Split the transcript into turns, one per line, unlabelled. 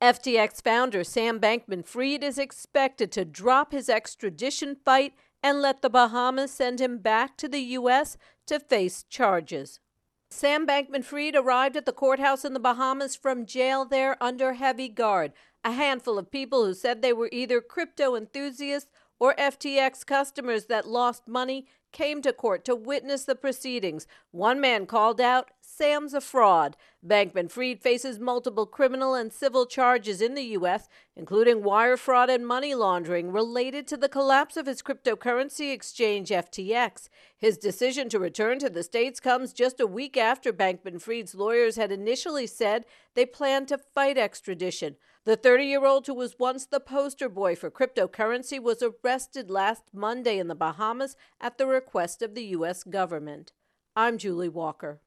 FTX founder Sam Bankman-Fried is expected to drop his extradition fight and let the Bahamas send him back to the U.S. to face charges. Sam Bankman-Fried arrived at the courthouse in the Bahamas from jail there under heavy guard. A handful of people who said they were either crypto enthusiasts or FTX customers that lost money came to court to witness the proceedings. One man called out, "Sam's a fraud." Bankman-Fried faces multiple criminal and civil charges in the U.S., including wire fraud and money laundering related to the collapse of his cryptocurrency exchange FTX. His decision to return to the States comes just a week after Bankman-Fried's lawyers had initially said they planned to fight extradition. The 30-year-old, who was once the poster boy for cryptocurrency, was arrested last Monday in the Bahamas at the request of the U.S. government. I'm Julie Walker.